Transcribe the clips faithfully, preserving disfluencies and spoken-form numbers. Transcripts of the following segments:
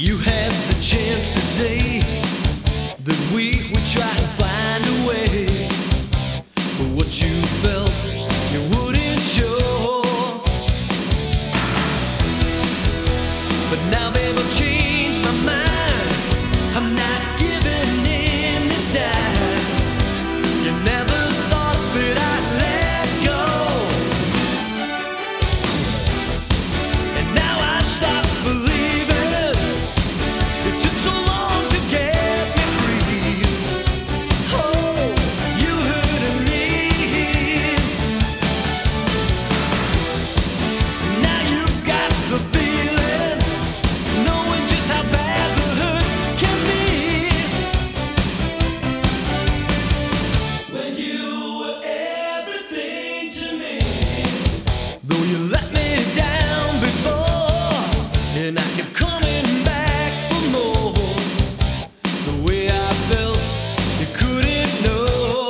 You had the chance to say that we would try to find a way, but what you felt, you wouldn't show. But now, babe, I've changed my mind. I'm not giving in this time. You never thought that I'd let go, and now I've stopped believing. It took so long to get me free. Oh, you hurting me. Now you've got the feeling, knowing just how bad the hurt can be. When you were everything to me, though you let me down before, and I kept coming back for more. The way I felt, you couldn't know.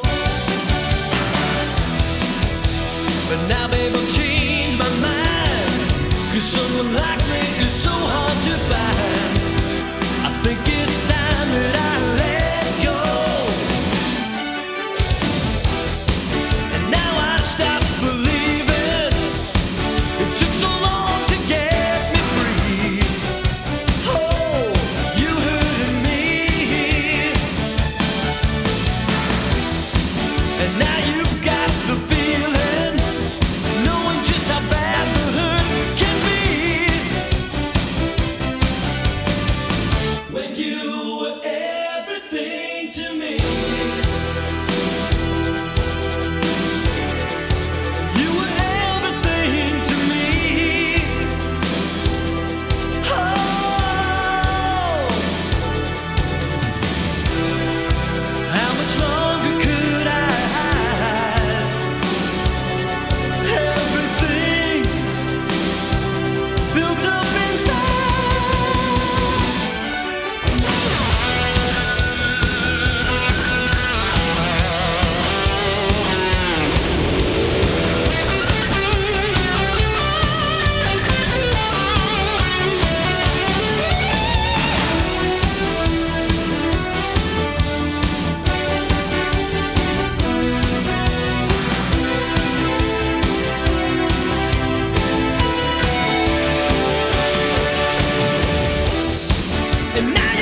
But now, babe, I've changed my mind, 'cause someone like me is so hard to find. I think it's time that I let go, and now I stop believing. It took so long to get me free. Oh, you hurting me, and now you've got the feeling, knowing just how bad the hurt can be. When you were everything to me, you were everything to me. Oh, how much longer could I hide everything built up inside? And now